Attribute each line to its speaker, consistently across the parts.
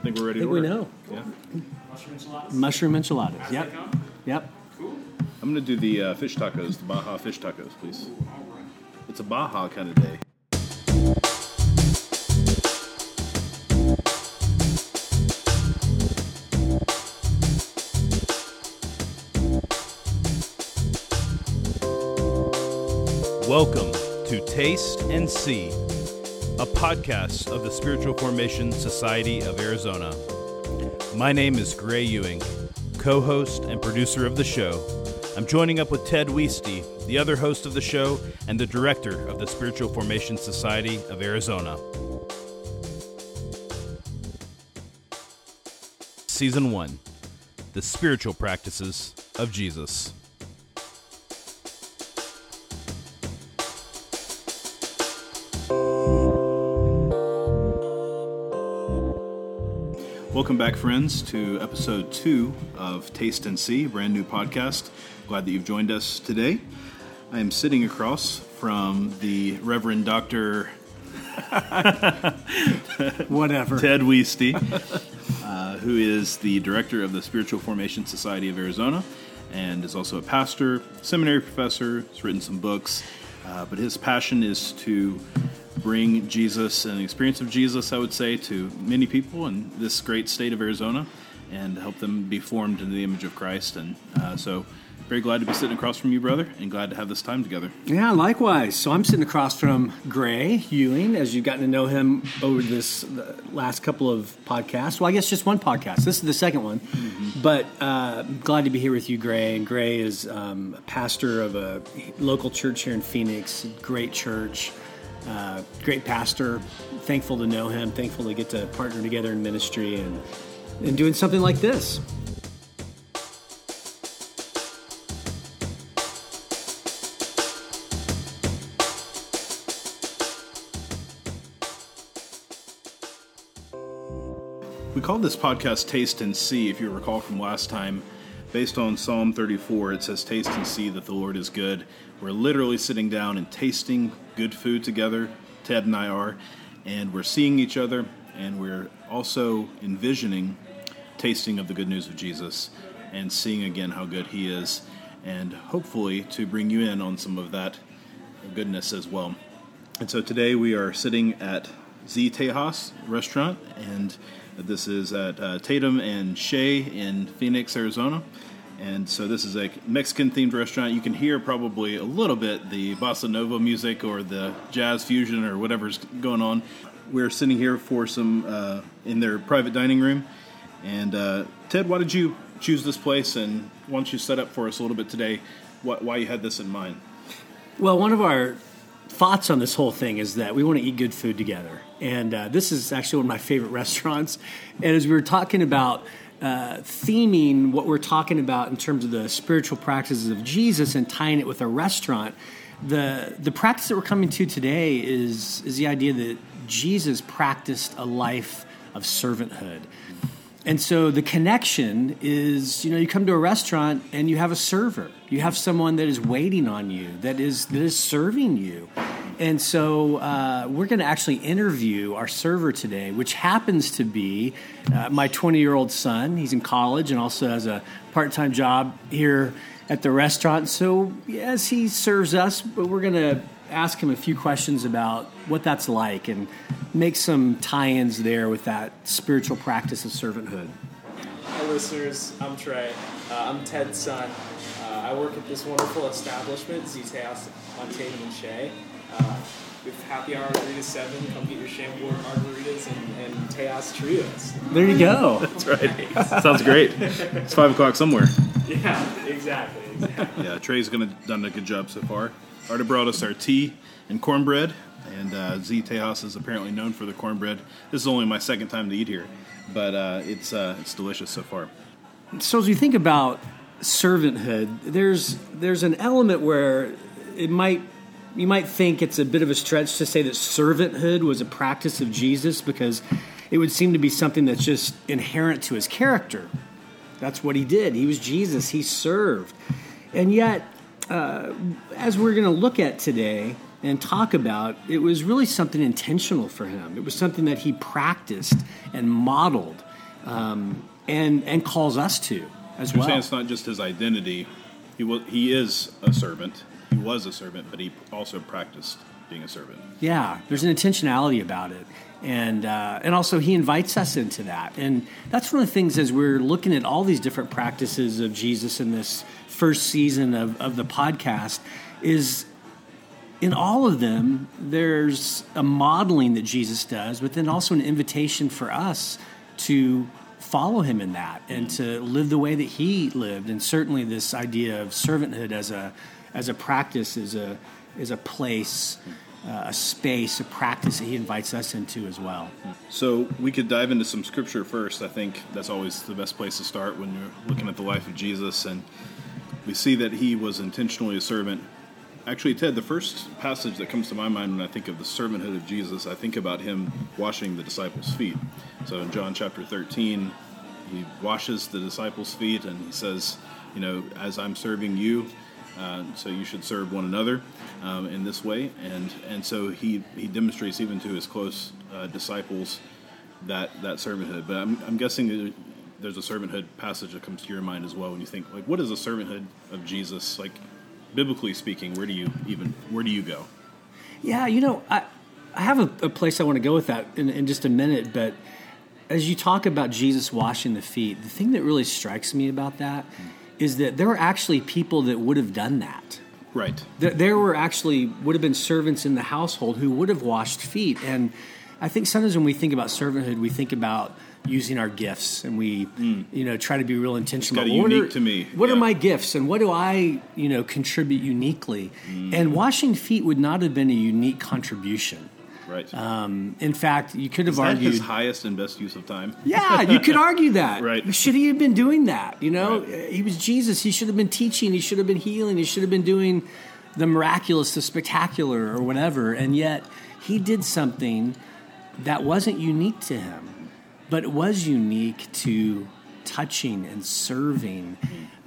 Speaker 1: think we're ready
Speaker 2: to
Speaker 1: order.
Speaker 2: We know.
Speaker 1: Yeah.
Speaker 2: Mushroom enchiladas. Yep. Yep.
Speaker 1: Cool. I'm going to do the fish tacos, the Baja fish tacos, please. It's a Baja kind of day. Welcome to Taste and See, a podcast of the Spiritual Formation Society of Arizona. My name is Gray Ewing, co-host and producer of the show. I'm joining up with Ted Wieste, the other host of the show and the director of the Spiritual Formation Society of Arizona. Season 1, The Spiritual Practices of Jesus. Welcome back, friends, to episode 2 of Taste and See, a brand new podcast. Glad that you've joined us today. I am sitting across from the Reverend Dr.
Speaker 2: Whatever.
Speaker 1: Ted Wieste, who is the director of the Spiritual Formation Society of Arizona and is also a pastor, seminary professor, has written some books, but his passion is to bring Jesus and the experience of Jesus, I would say, to many people in this great state of Arizona and help them be formed into the image of Christ. And so very glad to be sitting across from you, brother, and glad to have this time together.
Speaker 2: Yeah, likewise. So I'm sitting across from Gray Ewing, as you've gotten to know him over this last couple of podcasts. Well, I guess just one podcast. This is the second one. Mm-hmm. But glad to be here with you, Gray. And Gray is a pastor of a local church here in Phoenix, great church. Great pastor, thankful to know him, thankful to get to partner together in ministry and doing something like this.
Speaker 1: We called this podcast Taste and See, if you recall from last time. Based on Psalm 34, it says, "Taste and see that the Lord is good." We're literally sitting down and tasting good food together, Ted and I are, and we're seeing each other, and we're also envisioning tasting of the good news of Jesus and seeing again how good he is, and hopefully to bring you in on some of that goodness as well. And so today we are sitting at Z Tejas restaurant, and this is at Tatum and Shea in Phoenix, Arizona. And so this is a Mexican-themed restaurant. You can hear probably a little bit the bossa nova music or the jazz fusion or whatever's going on. We're sitting here for some in their private dining room. And Ted, why did you choose this place? And why don't you set up for us a little bit today why you had this in mind?
Speaker 2: Well, one of our thoughts on this whole thing is that we want to eat good food together. And this is actually one of my favorite restaurants. And as we were talking about theming what we're talking about in terms of the spiritual practices of Jesus and tying it with a restaurant, the practice that we're coming to today is the idea that Jesus practiced a life of servanthood. And so the connection is, you come to a restaurant and you have a server. You have someone that is waiting on you, that is serving you. And so we're going to actually interview our server today, which happens to be my 20-year-old son. He's in college and also has a part-time job here at the restaurant. So, yes, he serves us, but we're going to ask him a few questions about what that's like and make some tie-ins there with that spiritual practice of servanthood.
Speaker 3: Hi, listeners. I'm Trey. I'm Ted's son. I work at this wonderful establishment, Z Tejas on Tatum and Shea. We have happy hour 3 to 7. Come get your Chambord margaritas and Tejas churritos.
Speaker 2: There you go.
Speaker 1: That's right. Sounds great. It's 5 o'clock somewhere.
Speaker 3: Yeah, exactly.
Speaker 1: Yeah, Trey's done a good job so far. Already brought us our tea and cornbread, and Z Tejas is apparently known for the cornbread. This is only my second time to eat here, but it's delicious so far.
Speaker 2: So as we think about servanthood, there's an element where you might think it's a bit of a stretch to say that servanthood was a practice of Jesus, because it would seem to be something that's just inherent to his character. That's what he did. He was Jesus. He served. And yet, as we're going to look at today and talk about, it was really something intentional for him. It was something that he practiced and modeled. and calls us to as
Speaker 1: You're
Speaker 2: well.
Speaker 1: saying it's not just his identity. He is a servant. He was a servant, but he also practiced being a servant.
Speaker 2: Yeah, there's an intentionality about it. And also he invites us into that. And that's one of the things as we're looking at all these different practices of Jesus in this first season of the podcast is in all of them, there's a modeling that Jesus does, but then also an invitation for us to follow him in that and to live the way that he lived. And certainly this idea of servanthood as a practice is a place, a space, a practice that he invites us into as well.
Speaker 1: So we could dive into some scripture first. I think that's always the best place to start when you're looking at the life of Jesus. And we see that he was intentionally a servant. Actually, Ted, the first passage that comes to my mind when I think of the servanthood of Jesus, I think about him washing the disciples' feet. So in John chapter 13, he washes the disciples' feet and he says, as I'm serving you, so you should serve one another in this way. And so he demonstrates even to his close disciples that servanthood. But I'm guessing there's a servanthood passage that comes to your mind as well when you think, like, what is the servanthood of Jesus? Like, biblically speaking, where do you go?
Speaker 2: Yeah, I have a place I want to go with that in just a minute, but as you talk about Jesus washing the feet, the thing that really strikes me about that is that there were actually people that would have done that.
Speaker 1: Right.
Speaker 2: There would have been servants in the household who would have washed feet. And I think sometimes when we think about servanthood, we think about using our gifts, and we, try to be real intentional.
Speaker 1: It's kind of unique to me.
Speaker 2: What are my gifts, and what do I, contribute uniquely? And washing feet would not have been a unique contribution.
Speaker 1: Right.
Speaker 2: In fact, you could have argued
Speaker 1: his highest and best use of time.
Speaker 2: Yeah, you could argue that.
Speaker 1: Right.
Speaker 2: Should he have been doing that?
Speaker 1: Right.
Speaker 2: He was Jesus. He should have been teaching. He should have been healing. He should have been doing the miraculous, the spectacular, or whatever. And yet, he did something that wasn't unique to him, but it was unique to touching and serving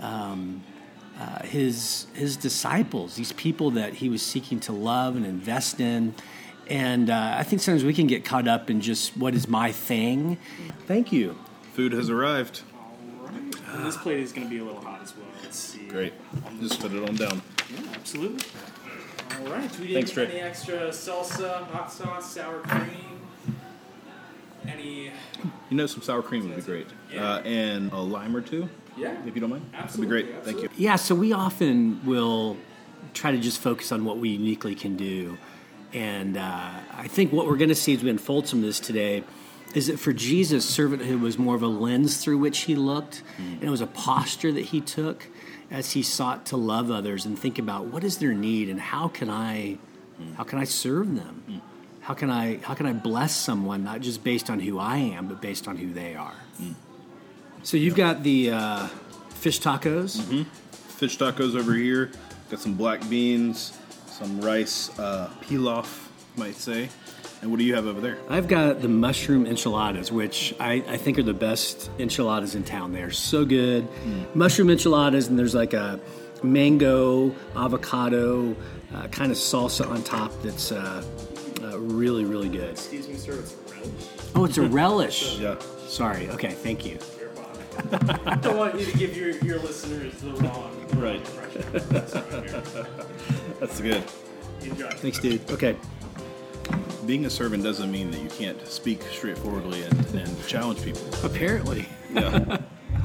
Speaker 2: his disciples, these people that he was seeking to love and invest in. And I think sometimes we can get caught up in just what is my thing. Thank you.
Speaker 1: Food has arrived.
Speaker 3: All right. And this plate is going to be a little hot as well. Let's see.
Speaker 1: Great. Just put it on down.
Speaker 3: Yeah, absolutely. All right. We
Speaker 1: Thanks,
Speaker 3: didn't
Speaker 1: Trey.
Speaker 3: get any extra salsa, hot sauce, sour cream. Any?
Speaker 1: Some sour cream would be great.
Speaker 3: Yeah.
Speaker 1: And a lime or two,
Speaker 3: Yeah.
Speaker 1: if you don't mind.
Speaker 3: Absolutely.
Speaker 1: That'd be great. Thank you.
Speaker 2: Yeah, so we often will try to just focus on what we uniquely can do. And I think what we're going to see as we unfold some of this today is that for Jesus, servanthood was more of a lens through which he looked, and it was a posture that he took as he sought to love others and think about what is their need and how can I serve them? How can I bless someone, not just based on who I am, but based on who they are? So you've got the fish tacos.
Speaker 1: Mm-hmm. Fish tacos over here. Got some black beans, some rice pilaf, you might say. And what do you have over there?
Speaker 2: I've got the mushroom enchiladas, which I think are the best enchiladas in town. They're so good. Mushroom enchiladas, and there's like a mango, avocado kind of salsa on top that's really, really good.
Speaker 3: Excuse me, sir. It's a relish.
Speaker 2: Oh, it's a relish.
Speaker 1: Yeah.
Speaker 2: Sorry. Okay, thank you.
Speaker 3: Your body. I don't want you to give your listeners the wrong
Speaker 1: Right.
Speaker 3: impression. That's what I'm here.
Speaker 1: That's good.
Speaker 3: Enjoy.
Speaker 2: Thanks, dude. Okay.
Speaker 1: Being a servant doesn't mean that you can't speak straightforwardly and challenge people.
Speaker 2: Apparently.
Speaker 1: Yeah.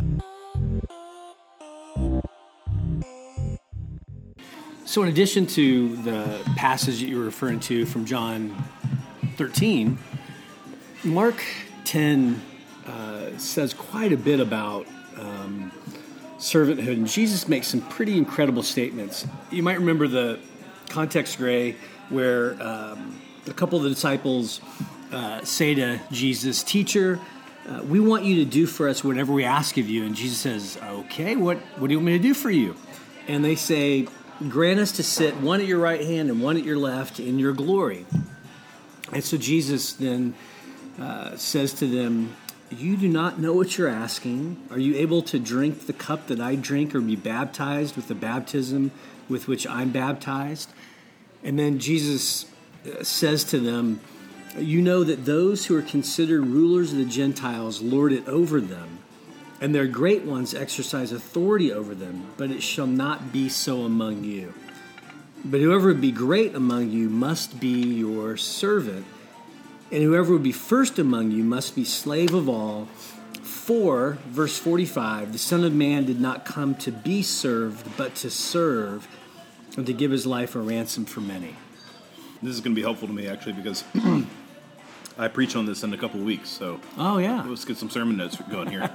Speaker 2: So in addition to the passage that you were referring to from John 13, Mark 10 says quite a bit about servanthood, and Jesus makes some pretty incredible statements. You might remember the context, Gray, where a couple of the disciples say to Jesus, "Teacher, we want you to do for us whatever we ask of you." And Jesus says, "Okay, what do you want me to do for you?" And they say, "Grant us to sit one at your right hand and one at your left in your glory." And so Jesus then says to them, "You do not know what you're asking. Are you able to drink the cup that I drink or be baptized with the baptism with which I'm baptized?" And then Jesus says to them, You know that those who are considered rulers of the Gentiles lord it over them, and their great ones exercise authority over them, but it shall not be so among you. But whoever would be great among you must be your servant, and whoever would be first among you must be slave of all. For, verse 45, the Son of Man did not come to be served, but to serve, and to give his life a ransom for many.
Speaker 1: This is going to be helpful to me, actually, because I preach on this in a couple of weeks. So, let's get some sermon notes going here.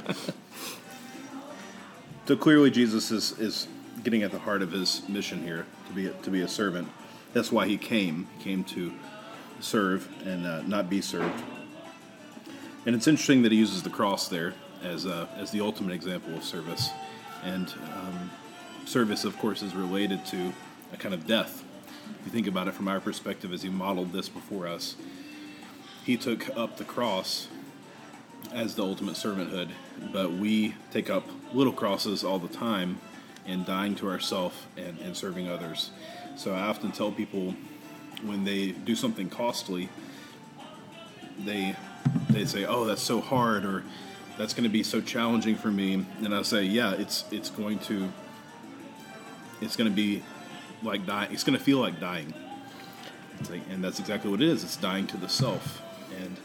Speaker 1: So clearly, Jesus is getting at the heart of his mission here, to be a servant. That's why he came. He came to serve and not be served. And it's interesting that he uses the cross there as the ultimate example of service. And service, of course, is related to a kind of death. If you think about it from our perspective, as he modeled this before us, he took up the cross as the ultimate servanthood, but we take up little crosses all the time in dying to ourselves and serving others. So I often tell people when they do something costly, they say, "Oh, that's so hard," or "That's going to be so challenging for me." And I say, "Yeah, it's going to be like dying. It's going to feel like dying." And that's exactly what it is. It's dying to the self. And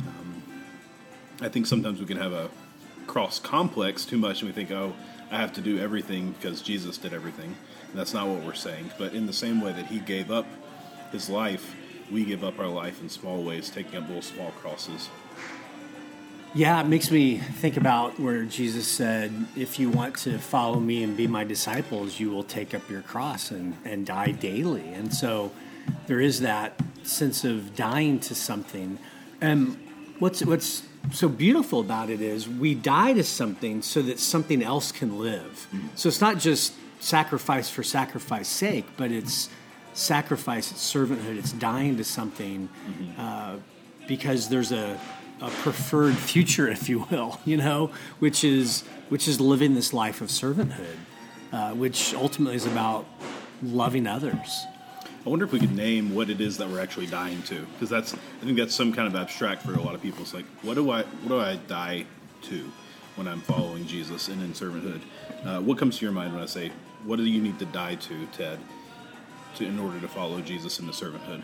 Speaker 1: I think sometimes we can have a cross complex too much, and we think, "Oh, I have to do everything because Jesus did everything." And that's not what we're saying. But in the same way that he gave up his life, we give up our life in small ways, taking up little small crosses.
Speaker 2: Yeah, it makes me think about where Jesus said, if you want to follow me and be my disciples, you will take up your cross and die daily. And so there is that sense of dying to something. And what's so beautiful about it is we die to something so that something else can live. So it's not just sacrifice for sacrifice's sake, but it's sacrifice, it's servanthood, it's dying to something because there's a preferred future, if you will, which is living this life of servanthood, which ultimately is about loving others.
Speaker 1: I wonder if we could name what it is that we're actually dying to, because I think that's some kind of abstract for a lot of people. It's like, what do I die to when I'm following Jesus and in servanthood? What comes to your mind when I say, what do you need to die to, Ted, in order to follow Jesus into servanthood?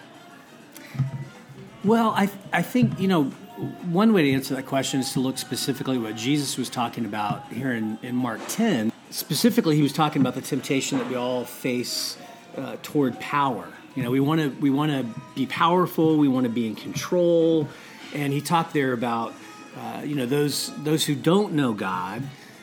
Speaker 2: Well, I think, one way to answer that question is to look specifically what Jesus was talking about here in Mark 10. Specifically, he was talking about the temptation that we all face toward power. We want to be powerful. We want to be in control. And he talked there about those who don't know God,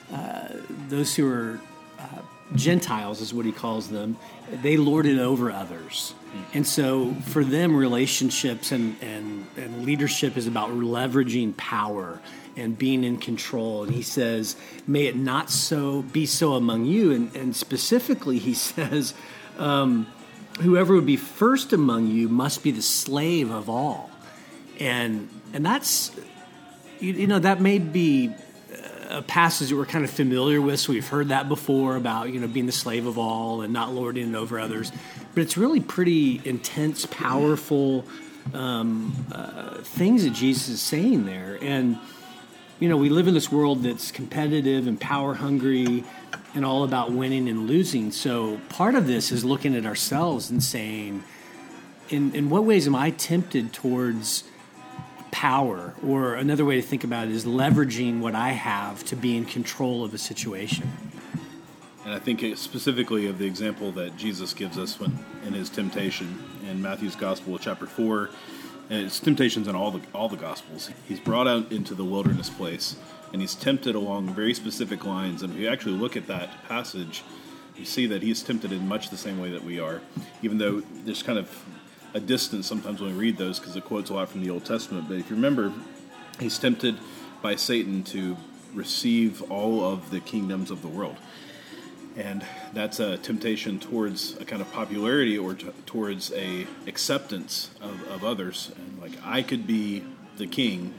Speaker 2: those who are Gentiles is what he calls them. They lord it over others. And so for them, relationships and leadership is about leveraging power and being in control. And he says, may it not be so among you. And specifically, he says, whoever would be first among you must be the slave of all. And that's, that may be a passage that we're kind of familiar with, so we've heard that before about, being the slave of all and not lording it over others. But it's really pretty intense, powerful things that Jesus is saying there. And, we live in this world that's competitive and power hungry and all about winning and losing. So part of this is looking at ourselves and saying, in what ways am I tempted towards power? Or another way to think about it is leveraging what I have to be in control of a situation.
Speaker 1: And I think specifically of the example that Jesus gives us in his temptation in Matthew's Gospel, chapter 4, and it's temptations in all the Gospels. He's brought out into the wilderness place, and he's tempted along very specific lines. And if you actually look at that passage, you see that he's tempted in much the same way that we are, even though there's kind of a distance sometimes when we read those because it quotes a lot from the Old Testament. But if you remember, he's tempted by Satan to receive all of the kingdoms of the world. And that's a temptation towards a kind of popularity or towards a acceptance of others. And like, I could be the king,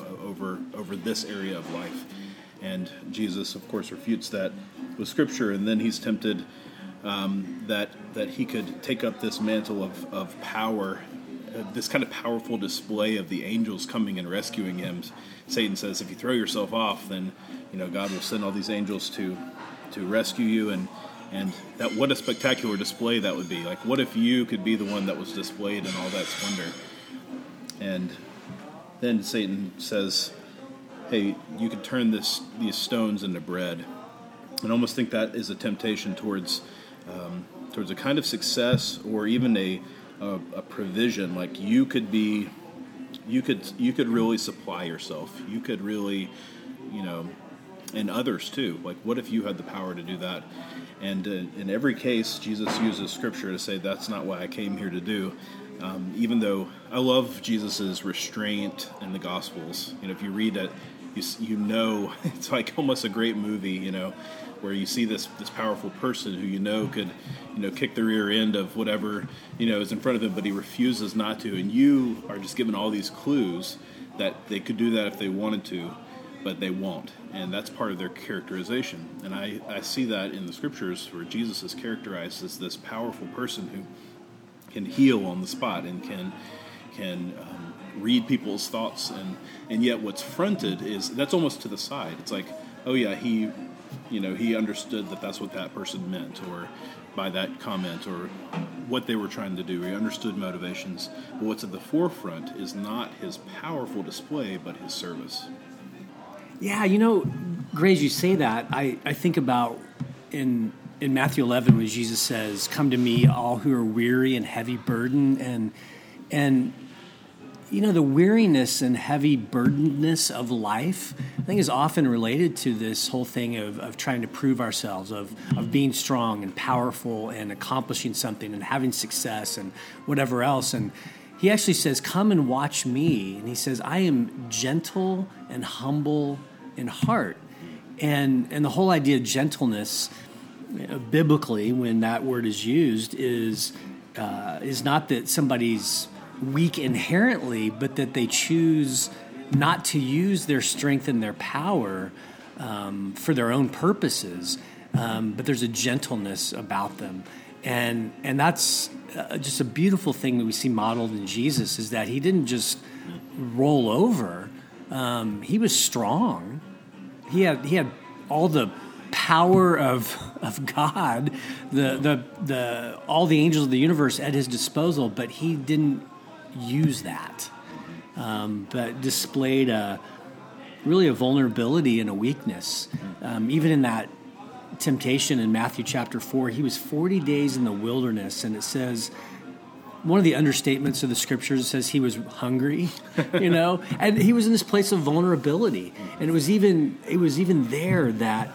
Speaker 1: over this area of life. And Jesus, of course, refutes that with Scripture. And then he's tempted that he could take up this mantle of power this kind of powerful display of the angels coming and rescuing him. Satan says, if you throw yourself off, then God will send all these angels to rescue you, and that, what a spectacular display that would be. Like, what if you could be the one that was displayed in all that splendor? And then Satan says, hey, you could turn these stones into bread. And I almost think that is a temptation towards a kind of success, or even a provision. Like, you could really supply yourself. You could really, and others too. Like, what if you had the power to do that? And in every case, Jesus uses Scripture to say that's not what I came here to do. Even though I love Jesus's restraint in the Gospels. If you read it, it's like almost a great movie, where you see this powerful person who could kick the rear end of whatever is in front of him, but he refuses not to, and you are just given all these clues that they could do that if they wanted to, but they won't, and that's part of their characterization. And I see that in the Scriptures, where Jesus is characterized as this powerful person who can heal on the spot and can read people's thoughts, and yet what's fronted is that's almost to the side. It's like, oh yeah, he understood that that's what that person meant, or by that comment, or what they were trying to do. He understood motivations. But what's at the forefront is not his powerful display, but his service.
Speaker 2: Yeah, Grace, you say that. I think about in Matthew 11 when Jesus says, "Come to me, all who are weary and heavy burden," and the weariness and heavy burdenedness of life, I think, is often related to this whole thing of trying to prove ourselves, of being strong and powerful and accomplishing something and having success and whatever else. And he actually says, "Come and watch me." And he says, "I am gentle and humble in heart." And the whole idea of gentleness, biblically, when that word is used, is not that somebody's weak inherently, but that they choose not to use their strength and their power for their own purposes, but there's a gentleness about them. And that's just a beautiful thing that we see modeled in Jesus, is that he didn't just roll over. He was strong. He had all the power of God, all the angels of the universe at his disposal, but he didn't use that, but displayed really a vulnerability and a weakness. Even in that temptation in Matthew chapter 4, he was 40 days in the wilderness, and it says, one of the understatements of the Scriptures says he was hungry, and he was in this place of vulnerability. And it was even there that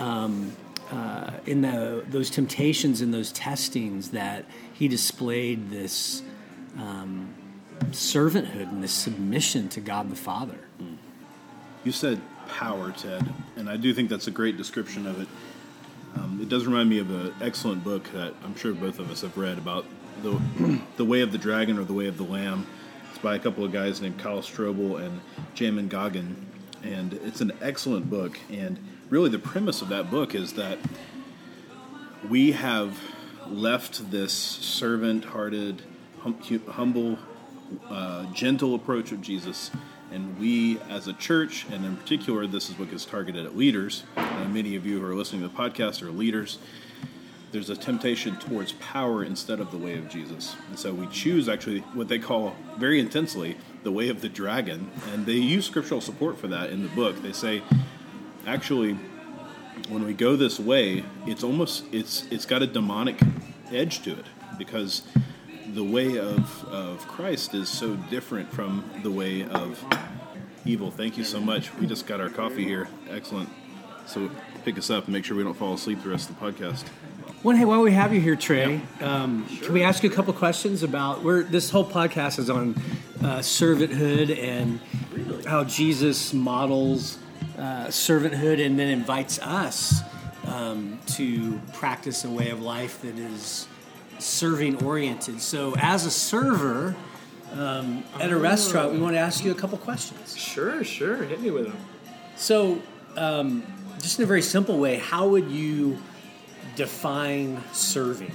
Speaker 2: in those temptations and those testings that he displayed this servanthood and this submission to God the Father.
Speaker 1: You said power, Ted, and I do think that's a great description of it. It does remind me of an excellent book that I'm sure both of us have read about the Way of the Dragon, or the Way of the Lamb. It's by a couple of guys named Kyle Strobel and Jamin Goggin, and it's an excellent book. And really the premise of that book is that we have left this servant-hearted, humble, gentle approach of Jesus, and we as a church, and in particular this book is targeted at leaders, many of you who are listening to the podcast are leaders, there's a temptation towards power instead of the way of Jesus. And so we choose actually what they call very intensely the way of the dragon, and they use scriptural support for that in the book. They say, actually, when we go this way, it's got a demonic edge to it, because the way of Christ is so different from the way of evil. Thank you so much. We just got our coffee here. Excellent. So pick us up and make sure we don't fall asleep the rest of the podcast.
Speaker 2: Well, hey, while we have you here, Trey, Can we ask you a couple questions about this whole podcast is on servanthood and how Jesus models servanthood and then invites us to practice a way of life that is serving-oriented. So as a server at a restaurant, we want to ask you a couple questions.
Speaker 3: Sure. Hit me with them.
Speaker 2: So just in a very simple way, how would you define serving?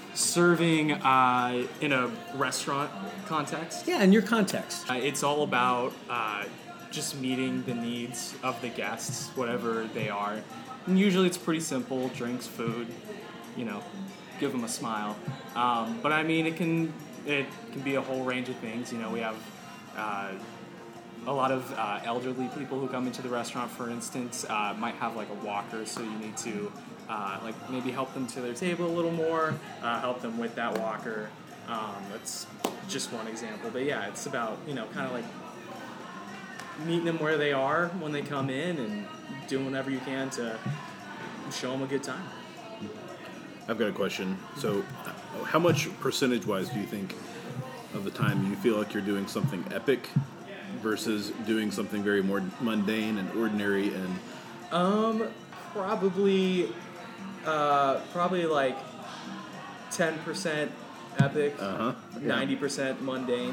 Speaker 3: serving in a restaurant context.
Speaker 2: Yeah, in your context.
Speaker 3: It's all about just meeting the needs of the guests, whatever they are. And usually it's pretty simple: drinks, food, give them a smile. But I mean, it can be a whole range of things. We have a lot of elderly people who come into the restaurant, for instance, might have like a walker, so you need to maybe help them to their table a little more, help them with that walker. That's just one example. But yeah, it's about, kind of like meeting them where they are when they come in and doing whatever you can to show them a good time.
Speaker 1: I've got a question. So how much percentage-wise do you think of the time you feel like you're doing something epic versus doing something very more mundane and ordinary? And
Speaker 3: probably like 10% epic, 90% mundane.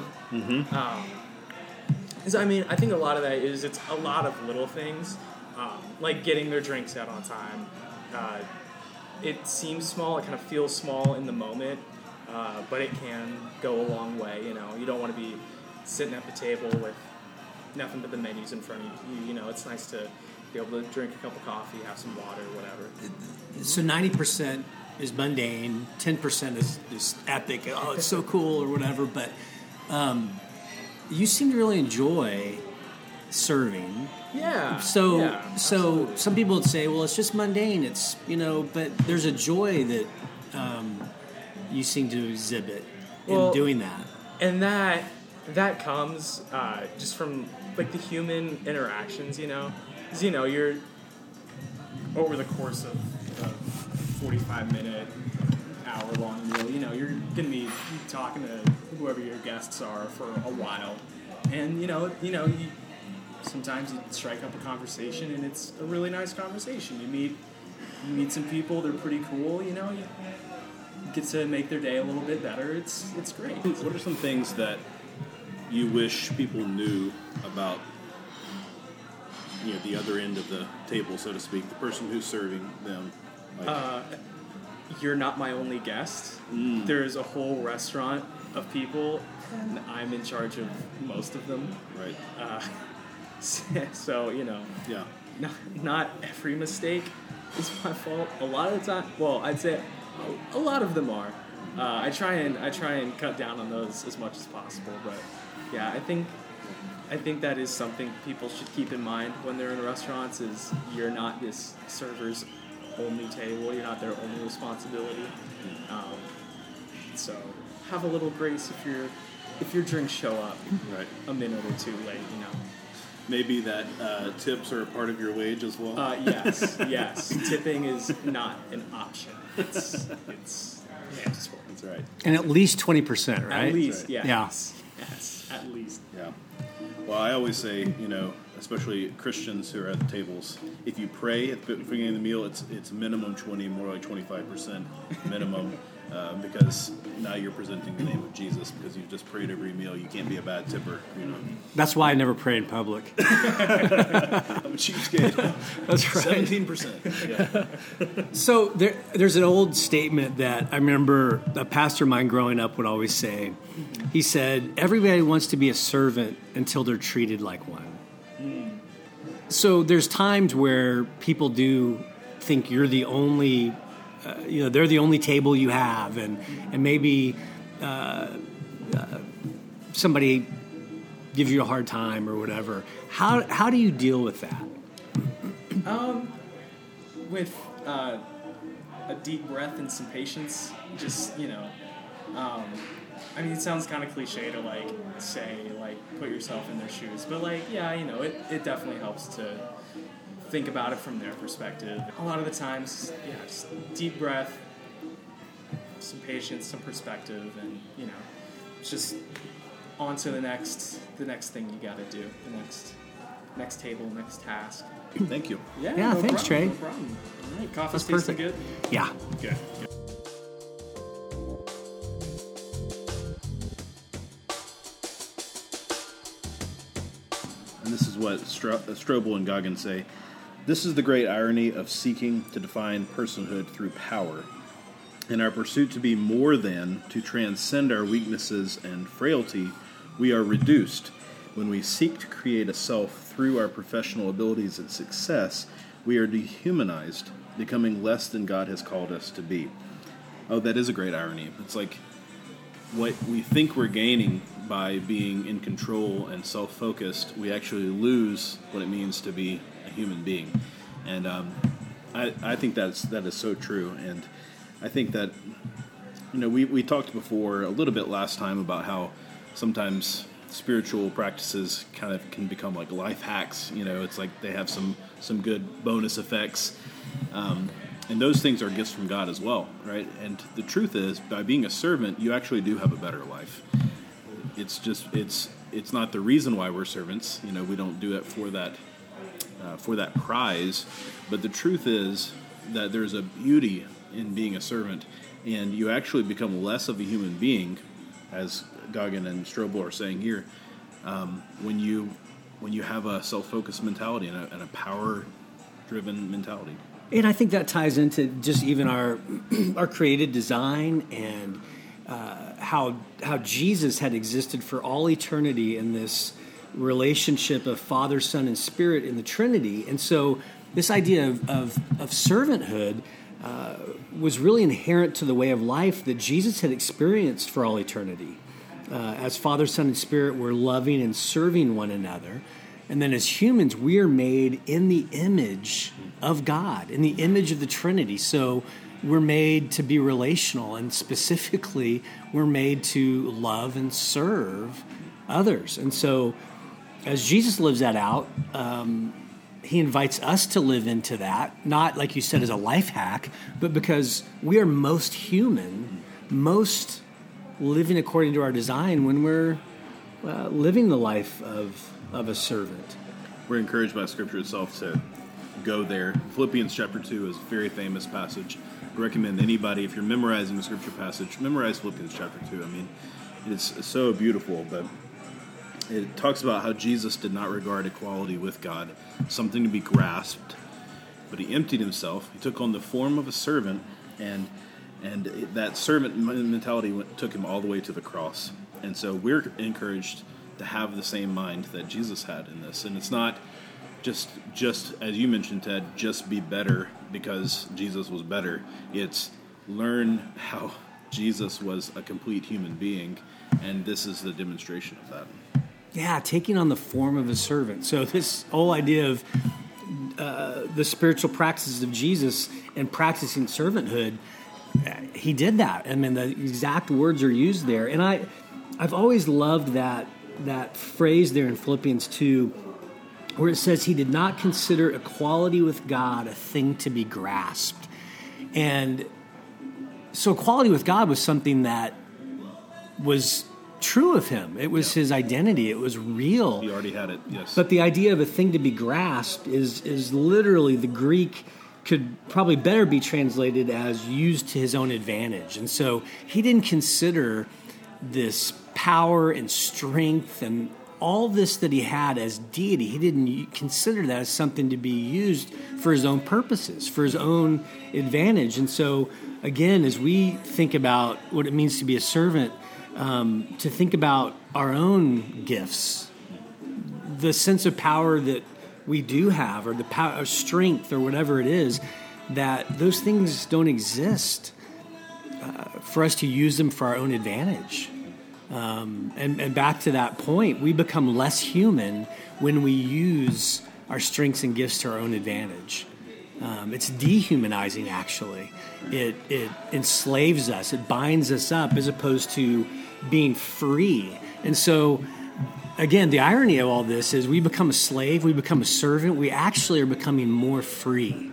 Speaker 3: I mean, I think a lot of that is it's a lot of little things, like getting their drinks out on time. It seems small, it kind of feels small in the moment, but it can go a long way. You don't want to be sitting at the table with nothing but the menus in front of you. It's nice to be able to drink a cup of coffee, have some water, whatever.
Speaker 2: So 90% is mundane, 10% is epic. Oh, it's so cool or whatever. But you seem to really enjoy serving.
Speaker 3: Yeah.
Speaker 2: So
Speaker 3: absolutely.
Speaker 2: some people would say, well, it's just mundane. It's but there's a joy that you seem to exhibit in doing that.
Speaker 3: And that comes just from like the human interactions, because you're over the course of a 45-minute, hour-long meal. You're gonna be talking to whoever your guests are for a while, and you sometimes you strike up a conversation, and it's a really nice conversation. You meet some people; they're pretty cool. You get to make their day a little bit better. It's great.
Speaker 1: What are some things that you wish people knew about the other end of the table, so to speak, the person who's serving them?
Speaker 3: You're not my only guest. There's a whole restaurant of people, and I'm in charge of most of them.
Speaker 1: Right.
Speaker 3: So
Speaker 1: Yeah.
Speaker 3: Not every mistake is my fault. A lot of the time, I'd say a lot of them are. I try and cut down on those as much as possible, but yeah, I think that is something people should keep in mind when they're in restaurants. Is you're not this server's only table. You're not their only responsibility. So have a little grace if your drinks show up
Speaker 1: Right.
Speaker 3: a minute or two late.
Speaker 1: Maybe that tips are a part of your wage as well.
Speaker 3: Yes. Tipping is not an option. It's mandatory.
Speaker 1: That's right.
Speaker 2: And at least 20%, right?
Speaker 3: At least,
Speaker 1: Right.
Speaker 3: yes. Yes, at least.
Speaker 1: Yeah. Well, I always say, especially Christians who are at the tables, if you pray at the beginning of the meal, it's minimum 20, more like 25% minimum, because now you're presenting the name of Jesus because you've just prayed every meal. You can't be a bad tipper.
Speaker 2: That's why I never pray in public.
Speaker 1: I'm a cheapskate.
Speaker 2: That's right.
Speaker 1: 17%. Yeah.
Speaker 2: So there's an old statement that I remember a pastor of mine growing up would always say. He said, everybody wants to be a servant until they're treated like one. So there's times where people do think you're the only, they're the only table you have, and maybe somebody gives you a hard time or whatever. How do you deal with that?
Speaker 3: With a deep breath and some patience, just, it sounds kind of cliche to, say, put yourself in their shoes. But, it definitely helps to think about it from their perspective. A lot of the times, just deep breath, some patience, some perspective, and, just on to the next thing you got to do, the next table, next task.
Speaker 1: Thank you.
Speaker 2: Yeah,
Speaker 3: no
Speaker 2: thanks,
Speaker 3: problem,
Speaker 2: Trey.
Speaker 3: No problem. All right, coffee's
Speaker 2: That's
Speaker 3: tasting
Speaker 2: perfect.
Speaker 3: good?
Speaker 2: Yeah.
Speaker 3: Good.
Speaker 1: And this is what Strobel and Goggins say. This is the great irony of seeking to define personhood through power. In our pursuit to be more than, to transcend our weaknesses and frailty, we are reduced. When we seek to create a self through our professional abilities and success, we are dehumanized, becoming less than God has called us to be. Oh, that is a great irony. It's like what we think we're gaining by being in control and self-focused, we actually lose what it means to be a human being. And I think that is so true. And I think that, we talked before a little bit last time about how sometimes spiritual practices kind of can become like life hacks. It's like they have some good bonus effects. And those things are gifts from God as well, right? And the truth is, by being a servant, you actually do have a better life. It's not the reason why we're servants. We don't do it for that prize. But the truth is that there's a beauty in being a servant, and you actually become less of a human being, as Goggin and Strobel are saying here, when you have a self-focused mentality and a power-driven mentality.
Speaker 2: And I think that ties into just even our created design and how Jesus had existed for all eternity in this relationship of Father, Son, and Spirit in the Trinity. And so this idea of servanthood was really inherent to the way of life that Jesus had experienced for all eternity. As Father, Son, and Spirit were loving and serving one another. And then as humans, we are made in the image of God, in the image of the Trinity. So we're made to be relational, and specifically, we're made to love and serve others. And so as Jesus lives that out, he invites us to live into that, not, like you said, as a life hack, but because we are most human, most living according to our design when we're living the life of a servant.
Speaker 1: We're encouraged by Scripture itself to go there. Philippians chapter 2 is a very famous passage. I recommend anybody, if you're memorizing a Scripture passage, memorize Philippians chapter 2. I mean, it's so beautiful, but it talks about how Jesus did not regard equality with God something to be grasped, but he emptied himself. He took on the form of a servant, and that servant mentality took him all the way to the cross. And so we're encouraged to have the same mind that Jesus had in this. And it's not just as you mentioned, Ted, just be better because Jesus was better. It's learn how Jesus was a complete human being, and this is the demonstration of that.
Speaker 2: Yeah, taking on the form of a servant. So this whole idea of the spiritual practices of Jesus and practicing servanthood, he did that. I mean, the exact words are used there. And I've always loved that phrase there in Philippians 2, where it says he did not consider equality with God a thing to be grasped. And so equality with God was something that was true of him. It was his identity. It was real.
Speaker 1: He already had it, yes.
Speaker 2: But the idea of a thing to be grasped is literally, the Greek could probably better be translated as used to his own advantage. And so he didn't consider this power and strength and all this that he had as deity. He didn't consider that as something to be used for his own purposes, for his own advantage. And so, again, as we think about what it means to be a servant, to think about our own gifts, the sense of power that we do have, or the power, or strength, or whatever it is, that those things don't exist for us to use them for our own advantage. And back to that point, we become less human when we use our strengths and gifts to our own advantage. It's dehumanizing, actually. It enslaves us. It binds us up as opposed to being free. And so, again, the irony of all this is we become a slave, we become a servant, we actually are becoming more free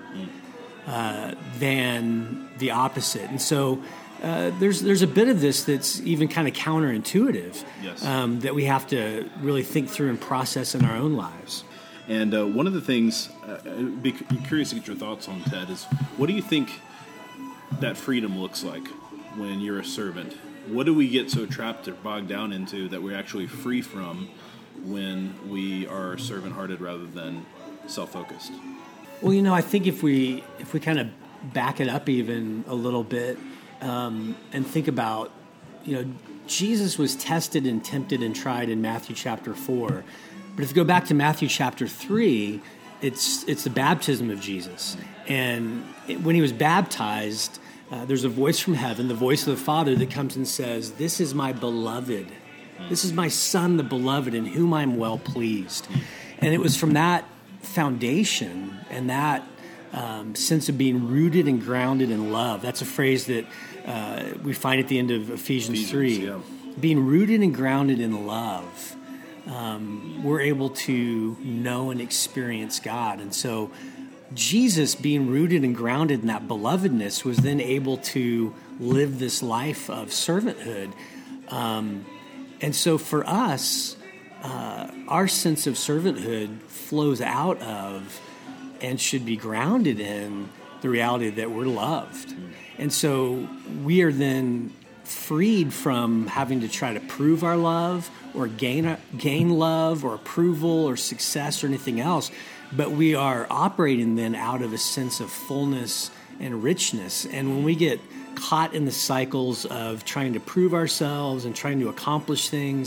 Speaker 2: than the opposite. And so there's a bit of this that's even kind of counterintuitive,
Speaker 1: yes.
Speaker 2: That we have to really think through and process in our own lives.
Speaker 1: And one of the things, I'd be curious to get your thoughts on, Ted, is what do you think that freedom looks like when you're a servant? What do we get so trapped or bogged down into that we're actually free from when we are servant-hearted rather than self-focused?
Speaker 2: Well, I think if we kind of back it up even a little bit, and think about, Jesus was tested and tempted and tried in Matthew chapter 4. But if you go back to Matthew chapter 3, it's the baptism of Jesus. And when he was baptized, there's a voice from heaven, the voice of the Father, that comes and says, "This is my beloved. This is my Son, the beloved, in whom I'm well pleased." And it was from that foundation and that sense of being rooted and grounded in love. That's a phrase that we find at the end of Ephesians 3.
Speaker 1: Yeah.
Speaker 2: Being rooted and grounded in love, we're able to know and experience God. And so Jesus, being rooted and grounded in that belovedness, was then able to live this life of servanthood. And so for us, our sense of servanthood flows out of and should be grounded in the reality that we're loved. And so we are then freed from having to try to prove our love or gain love or approval or success or anything else, but we are operating then out of a sense of fullness and richness. And when we get caught in the cycles of trying to prove ourselves and trying to accomplish things,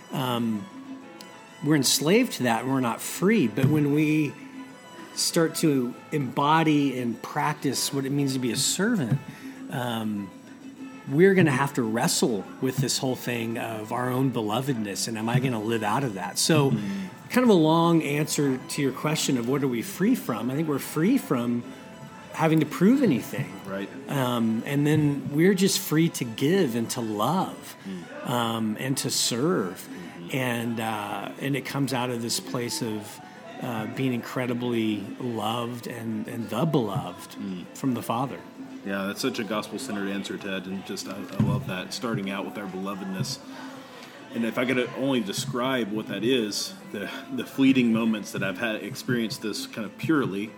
Speaker 2: we're enslaved to that and we're not free. But when we start to embody and practice what it means to be a servant, we're going to have to wrestle with this whole thing of our own belovedness, and am I going to live out of that? So kind of a long answer to your question of what are we free from? I think we're free from having to prove anything.
Speaker 1: Right.
Speaker 2: And then we're just free to give and to love and to serve. And it comes out of this place of being incredibly loved and the beloved from the Father.
Speaker 1: Yeah, that's such a gospel-centered answer, Ted, and just I love that, starting out with our belovedness. And if I could only describe what that is, the fleeting moments that I've had experienced this kind of purely,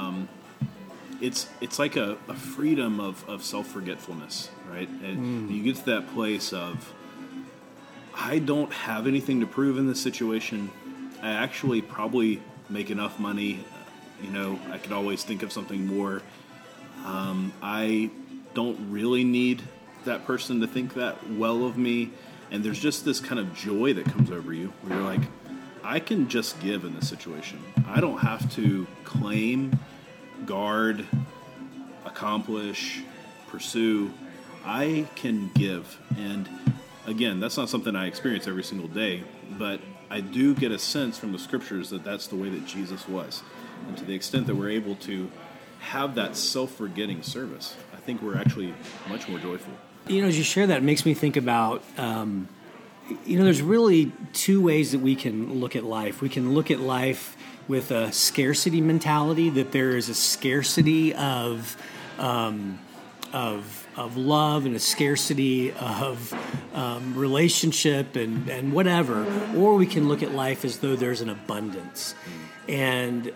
Speaker 1: it's like a freedom of self-forgetfulness, right? And you get to that place of, I don't have anything to prove in this situation. I actually probably make enough money. I could always think of something more. I don't really need that person to think that well of me. And there's just this kind of joy that comes over you where you're like, I can just give in this situation. I don't have to claim, guard, accomplish, pursue. I can give. And again, that's not something I experience every single day, but I do get a sense from the scriptures that that's the way that Jesus was. And to the extent that we're able to have that self-forgetting service, I think we're actually much more joyful.
Speaker 2: As you share that, it makes me think about, there's really two ways that we can look at life. We can look at life with a scarcity mentality, that there is a scarcity of love and a scarcity of relationship and whatever, or we can look at life as though there's an abundance, and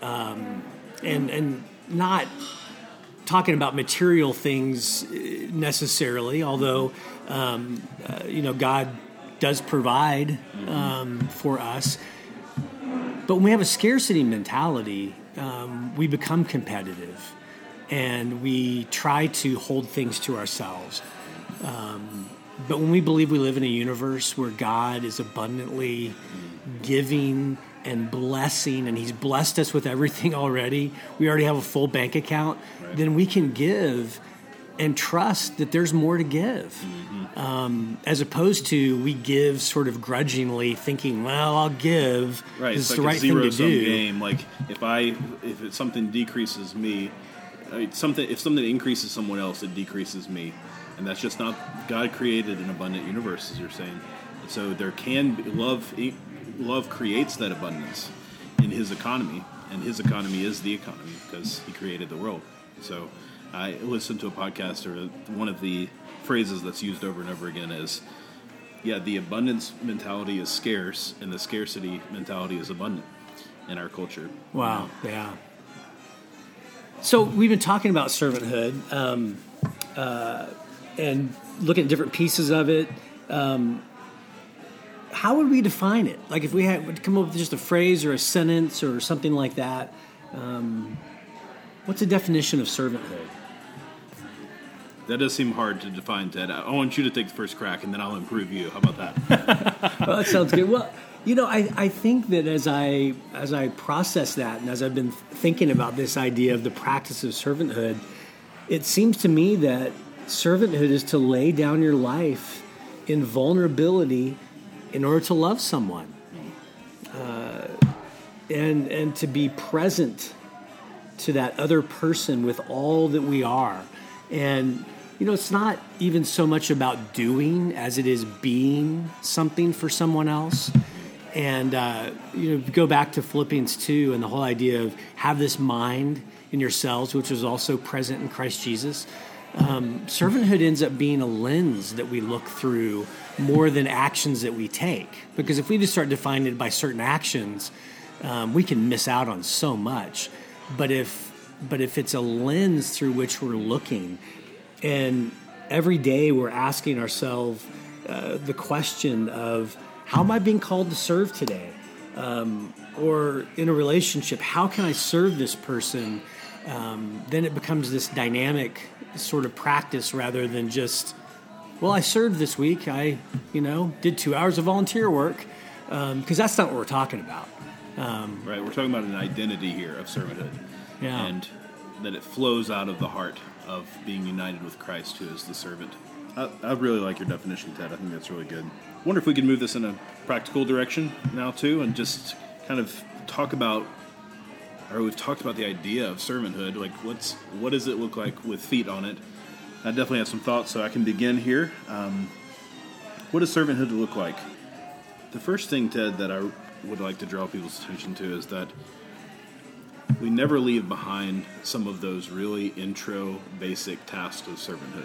Speaker 2: not talking about material things necessarily, although God does provide for us. But when we have a scarcity mentality, we become competitive. And we try to hold things to ourselves. But when we believe we live in a universe where God is abundantly giving and blessing, and He's blessed us with everything already, we already have a full bank account, right, then we can give and trust that there's more to give. As opposed to we give sort of grudgingly, thinking, well, I'll give.
Speaker 1: Right,
Speaker 2: it's
Speaker 1: like
Speaker 2: the right
Speaker 1: a
Speaker 2: thing to
Speaker 1: zero-sum
Speaker 2: do.
Speaker 1: game. Like if something decreases me, if something increases someone else, it decreases me, and that's just not. God created an abundant universe, as you're saying. And so there can be love. Love creates that abundance in His economy, and His economy is the economy because He created the world. So I listened to a podcast, or one of the phrases that's used over and over again is, the abundance mentality is scarce, and the scarcity mentality is abundant in our culture.
Speaker 2: Wow, yeah. So we've been talking about servanthood and looking at different pieces of it. How would we define it? Like if we had to come up with just a phrase or a sentence or something like that, what's the definition of servanthood?
Speaker 1: That does seem hard to define, Ted. I want you to take the first crack, and then I'll improve you. How about that?
Speaker 2: Well, that sounds good. Well, I think that as I process that, and as I've been thinking about this idea of the practice of servanthood, it seems to me that servanthood is to lay down your life in vulnerability in order to love someone, and to be present to that other person with all that we are. And it's not even so much about doing as it is being something for someone else. And go back to Philippians 2 and the whole idea of have this mind in yourselves, which is also present in Christ Jesus. Servanthood ends up being a lens that we look through more than actions that we take. Because if we just start defining it by certain actions, we can miss out on so much. But if it's a lens through which we're looking, and every day we're asking ourselves the question of, how am I being called to serve today? Or in a relationship, how can I serve this person? Then it becomes this dynamic sort of practice rather than just, well, I served this week. I, did 2 hours of volunteer work, because that's not what we're talking about.
Speaker 1: Right, we're talking about an identity here of servanthood.
Speaker 2: Yeah.
Speaker 1: And that it flows out of the heart of being united with Christ, who is the servant. I really like your definition, Ted. I think that's really good. I wonder if we could move this in a practical direction now, too, and just kind of talk about, or we've talked about the idea of servanthood. Like, what does it look like with feet on it? I definitely have some thoughts, so I can begin here. What does servanthood look like? The first thing, Ted, that I would like to draw people's attention to is that we never leave behind some of those really intro, basic tasks of servanthood.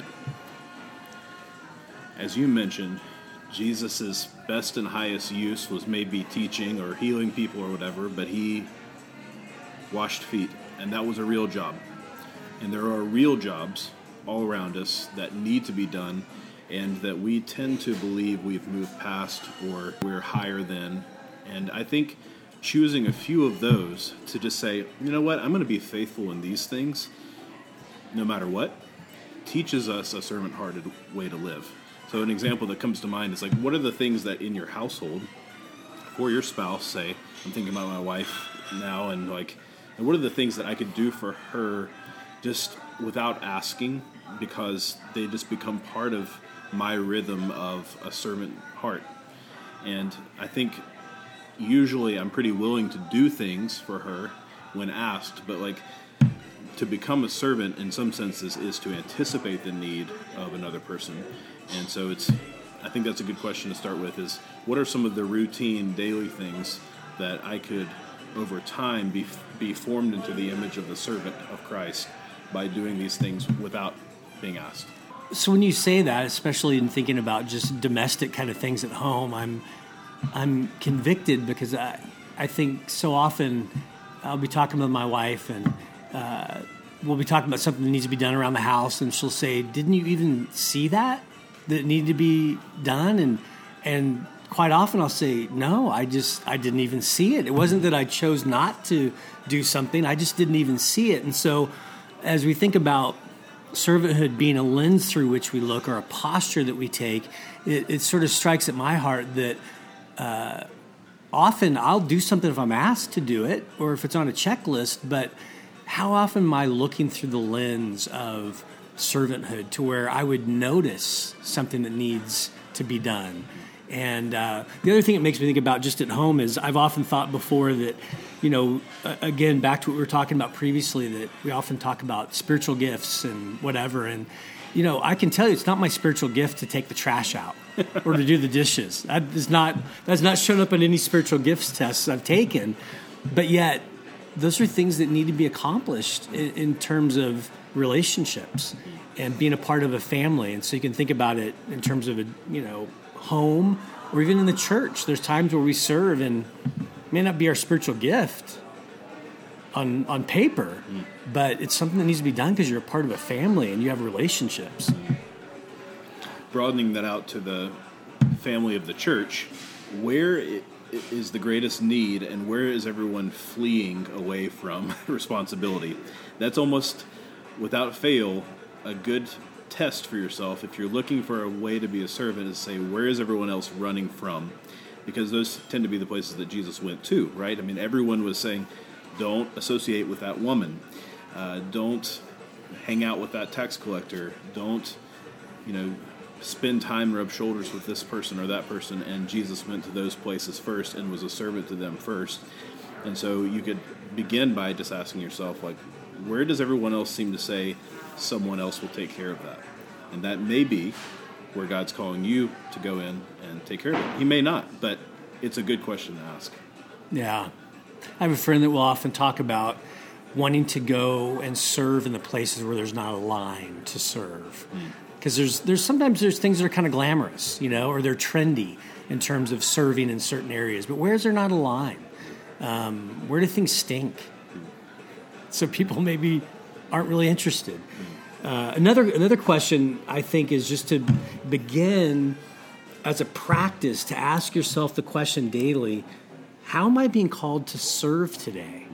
Speaker 1: As you mentioned, Jesus' best and highest use was maybe teaching or healing people or whatever, but he washed feet, and that was a real job. And there are real jobs all around us that need to be done, and that we tend to believe we've moved past or we're higher than. And I think choosing a few of those to just say, you know what, I'm going to be faithful in these things no matter what, teaches us a servant-hearted way to live. So an example that comes to mind is like, what are the things that in your household for your spouse, say, I'm thinking about my wife now, and what are the things that I could do for her just without asking, because they just become part of my rhythm of a servant heart. And I think usually I'm pretty willing to do things for her when asked, but to become a servant in some senses is to anticipate the need of another person. And so I think that's a good question to start with, is what are some of the routine daily things that I could over time be formed into the image of the servant of Christ by doing these things without being asked.
Speaker 2: So when you say that, especially in thinking about just domestic kind of things at home, I'm convicted because I think so often I'll be talking with my wife, and we'll be talking about something that needs to be done around the house, and she'll say, "Didn't you even see that it needed to be done?" And quite often I'll say, "No, I didn't even see it. It wasn't that I chose not to do something. I just didn't even see it." And so as we think about servanthood being a lens through which we look, or a posture that we take, it sort of strikes at my heart that often I'll do something if I'm asked to do it, or if it's on a checklist, but how often am I looking through the lens of servanthood to where I would notice something that needs to be done? And the other thing it makes me think about just at home is I've often thought before that, again, back to what we were talking about previously, that we often talk about spiritual gifts and whatever. And, I can tell you it's not my spiritual gift to take the trash out or to do the dishes. That's not shown up in any spiritual gifts tests I've taken. But yet, those are things that need to be accomplished in terms of relationships and being a part of a family. And so you can think about it in terms of home, or even in the church. There's times where we serve and it may not be our spiritual gift on paper, but it's something that needs to be done because you're a part of a family and you have relationships.
Speaker 1: Broadening that out to the family of the church, where is the greatest need and where is everyone fleeing away from responsibility? That's almost, without fail, a good test for yourself, if you're looking for a way to be a servant, is say, where is everyone else running from? Because those tend to be the places that Jesus went to, right? I mean, everyone was saying, don't associate with that woman. Don't hang out with that tax collector. Don't, spend time and rub shoulders with this person or that person. And Jesus went to those places first and was a servant to them first. And so you could begin by just asking yourself, like, where does everyone else seem to say someone else will take care of that? And that may be where God's calling you to go in and take care of it. He may not, but it's a good question to ask.
Speaker 2: Yeah. I have a friend that will often talk about wanting to go and serve in the places where there's not a line to serve. Because sometimes there's things that are kind of glamorous, or they're trendy in terms of serving in certain areas. But where is there not a line? Where do things stink? So people maybe aren't really interested. Another question, I think, is just to begin as a practice to ask yourself the question daily, how am I being called to serve today?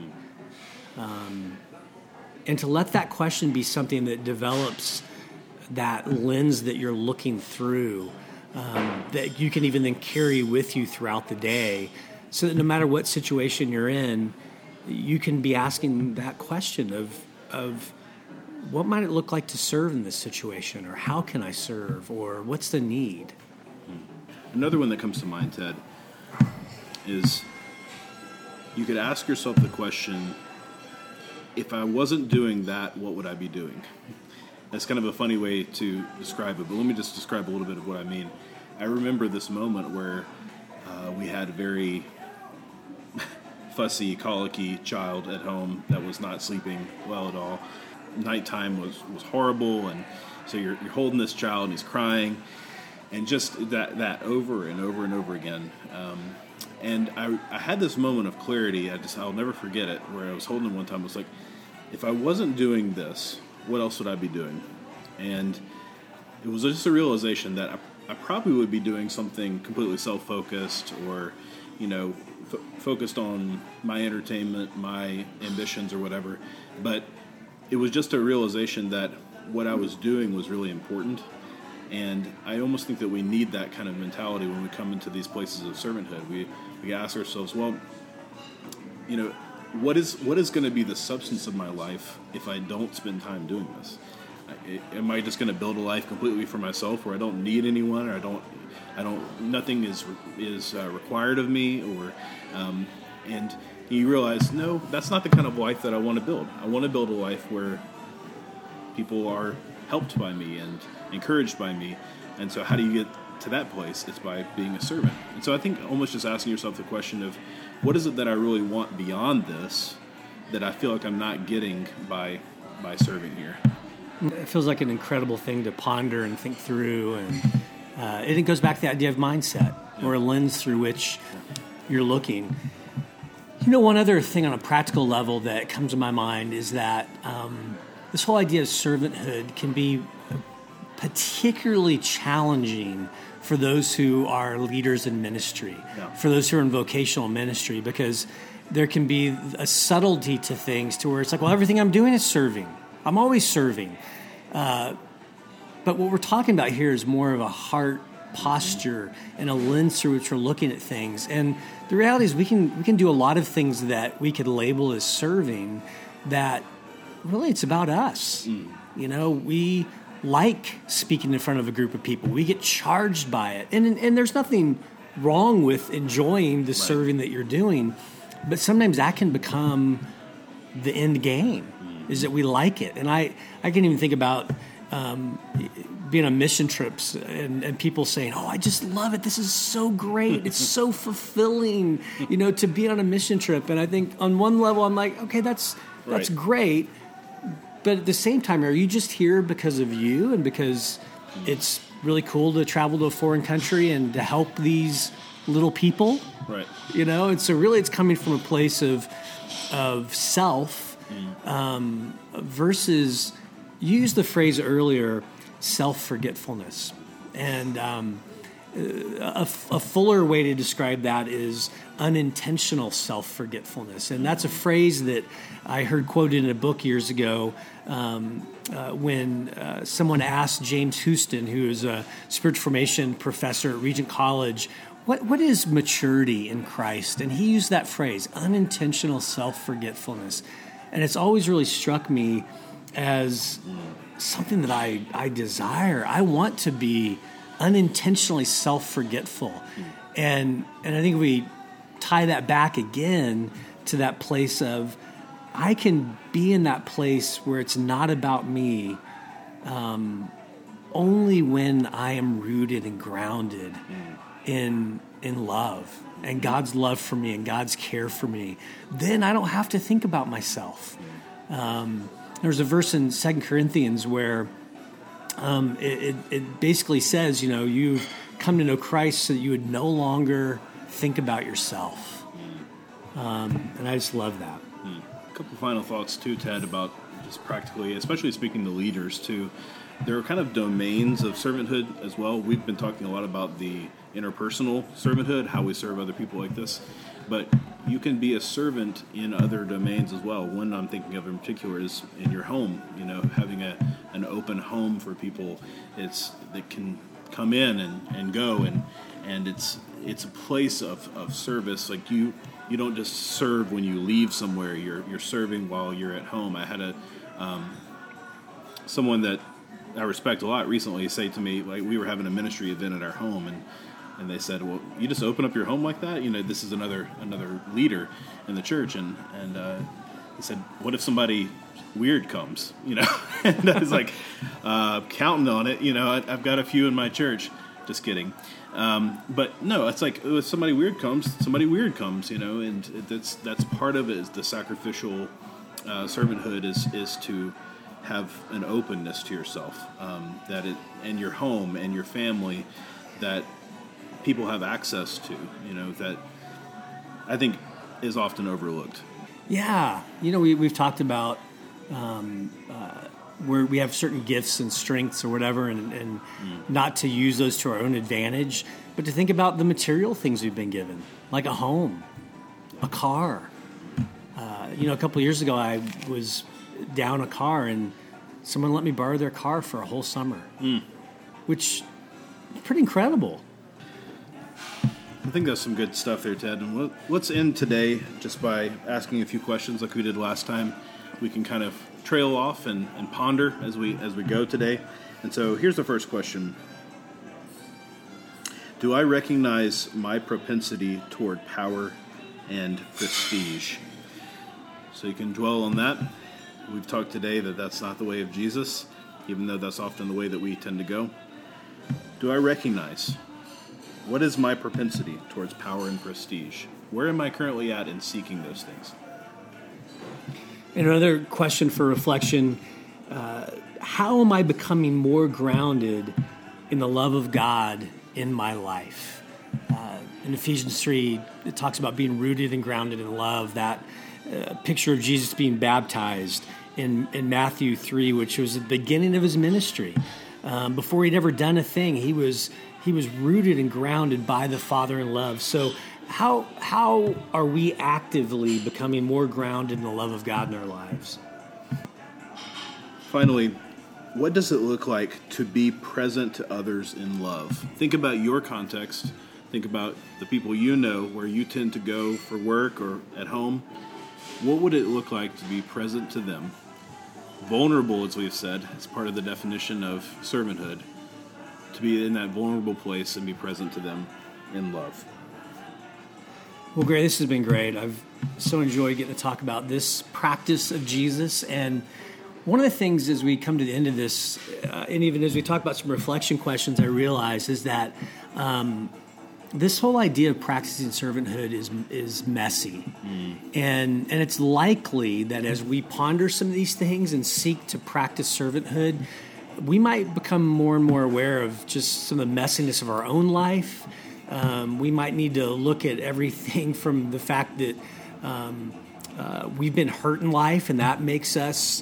Speaker 2: And to let that question be something that develops that lens that you're looking through, that you can even then carry with you throughout the day, so that no matter what situation you're in, you can be asking that question of what might it look like to serve in this situation, or how can I serve, or what's the need?
Speaker 1: Another one that comes to mind, Ted, is you could ask yourself the question, if I wasn't doing that, what would I be doing? That's kind of a funny way to describe it, but let me just describe a little bit of what I mean. I remember this moment where we had a very fussy, colicky child at home that was not sleeping well at all. Nighttime was horrible, and so you're holding this child, and he's crying, and just that over and over and over again. And I had this moment of clarity. I'll never forget it, where I was holding him one time. I was like, if I wasn't doing this, what else would I be doing? And it was just a realization that I probably would be doing something completely self-focused, or, focused on my entertainment, my ambitions, or whatever. But it was just a realization that what I was doing was really important. And I almost think that we need that kind of mentality when we come into these places of servanthood. We ask ourselves, well, what is going to be the substance of my life if I don't spend time doing this? Am I just going to build a life completely for myself, where I don't need anyone, or nothing is required of me, or and you realize, no, that's not the kind of life that I want to build. I want to build a life where people are helped by me and encouraged by me. And so how do you get to that place? It's by being a servant. And so I think almost just asking yourself the question of, what is it that I really want beyond this that I feel like I'm not getting by serving here?
Speaker 2: It feels like an incredible thing to ponder and think through, and it goes back to the idea of mindset, or a lens through which you're looking. One other thing on a practical level that comes to my mind is that this whole idea of servanthood can be particularly challenging for those who are leaders in ministry, for those who are in vocational ministry, because there can be a subtlety to things to where it's like, well, everything I'm doing is serving. I'm always serving. But what we're talking about here is more of a heart posture and a lens through which we're looking at things. And the reality is we can do a lot of things that we could label as serving that really it's about us. We like speaking in front of a group of people. We get charged by it. And there's nothing wrong with enjoying the serving that you're doing, but sometimes that can become the end game, is that we like it. And I can even think about being on mission trips and people saying, oh, I just love it. This is so great. It's so fulfilling, to be on a mission trip. And I think on one level, I'm like, okay, that's great. But at the same time, are you just here because of you and because it's really cool to travel to a foreign country and to help these little people?
Speaker 1: Right.
Speaker 2: And so really it's coming from a place of self versus, you used the phrase earlier, self-forgetfulness. And a fuller way to describe that is unintentional self-forgetfulness. And that's a phrase that I heard quoted in a book years ago when someone asked James Houston, who is a spiritual formation professor at Regent College, what is maturity in Christ? And he used that phrase, unintentional self-forgetfulness. And it's always really struck me as something that I desire. I want to be unintentionally self-forgetful. And I think we tie that back again to that place of I can be in that place where it's not about me only when I am rooted and grounded in love and God's love for me and God's care for me. Then I don't have to think about myself. There's a verse in 2 Corinthians where it basically says, you've come to know Christ so that you would no longer think about yourself. And I just love that.
Speaker 1: A couple final thoughts too, Ted, about just practically, especially speaking to leaders too. There are kind of domains of servanthood as well. We've been talking a lot about the interpersonal servanthood, how we serve other people like this. But you can be a servant in other domains as well. One I'm thinking of in particular is in your home. Having an open home for people. That can come in and go, and it's a place of service. Like you don't just serve when you leave somewhere. You're serving while you're at home. I had someone that I respect a lot recently say to me, like, we were having a ministry event at our home, and they said, well, you just open up your home like that? This is another leader in the church. And he said, what if somebody weird comes? And I was like, counting on it. I've got a few in my church. Just kidding. But no, it's like if somebody weird comes, and that's part of it is the sacrificial servanthood is to have an openness to yourself, and your home and your family that people have access to, that I think is often overlooked.
Speaker 2: Yeah. We've talked about where we have certain gifts and strengths or whatever, and not to use those to our own advantage, but to think about the material things we've been given, like a home, a car. A couple of years ago, I was down a car, and someone let me borrow their car for a whole summer, which is pretty incredible.
Speaker 1: I think that's some good stuff there, Ted. And let's end today just by asking a few questions like we did last time. We can kind of trail off and ponder as we go today. And so here's the first question. Do I recognize my propensity toward power and prestige? So you can dwell on that. We've talked today that that's not the way of Jesus, even though that's often the way that we tend to go. Do I recognize what is my propensity towards power and prestige? Where am I currently at in seeking those things?
Speaker 2: And another question for reflection, how am I becoming more grounded in the love of God in my life? In Ephesians 3, it talks about being rooted and grounded in love, that picture of Jesus being baptized in Matthew 3, which was the beginning of his ministry. Before he'd ever done a thing, he was rooted and grounded by the Father in love. So how are we actively becoming more grounded in the love of God in our lives?
Speaker 1: Finally, what does it look like to be present to others in love? Think about your context. Think about the people you know where you tend to go for work or at home. What would it look like to be present to them? Vulnerable, as we've said, is part of the definition of servanthood. To be in that vulnerable place and be present to them in love.
Speaker 2: Well, Gray, this has been great. I've so enjoyed getting to talk about this practice of Jesus. And one of the things as we come to the end of this, and even as we talk about some reflection questions, I realize is that this whole idea of practicing servanthood is messy. And it's likely that as we ponder some of these things and seek to practice servanthood, we might become more and more aware of just some of the messiness of our own life. We might need to look at everything from the fact that we've been hurt in life, and that makes us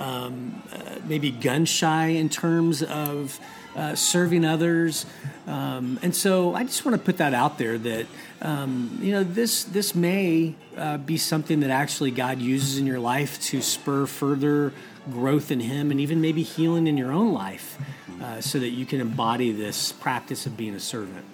Speaker 2: maybe gun shy in terms of serving others. And so I just want to put that out there that, this may be something that actually God uses in your life to spur further growth in Him and even maybe healing in your own life so that you can embody this practice of being a servant.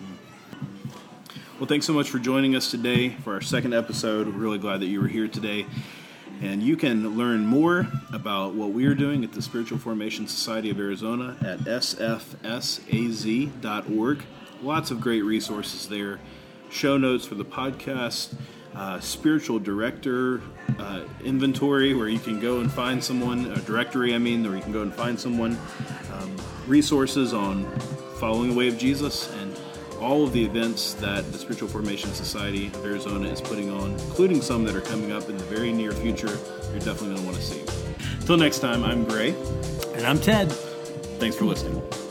Speaker 1: Well, thanks so much for joining us today for our second episode. We're really glad that you were here today. And you can learn more about what we are doing at the Spiritual Formation Society of Arizona at sfsaz.org. Lots of great resources there. Show notes for the podcast, spiritual director inventory where you can go and find someone, a directory, where you can go and find someone, resources on following the way of Jesus, and all of the events that the Spiritual Formation Society of Arizona is putting on, including some that are coming up in the very near future, you're definitely going to want to see. Until next time, I'm Gray.
Speaker 2: And I'm Ted.
Speaker 1: Thanks for listening.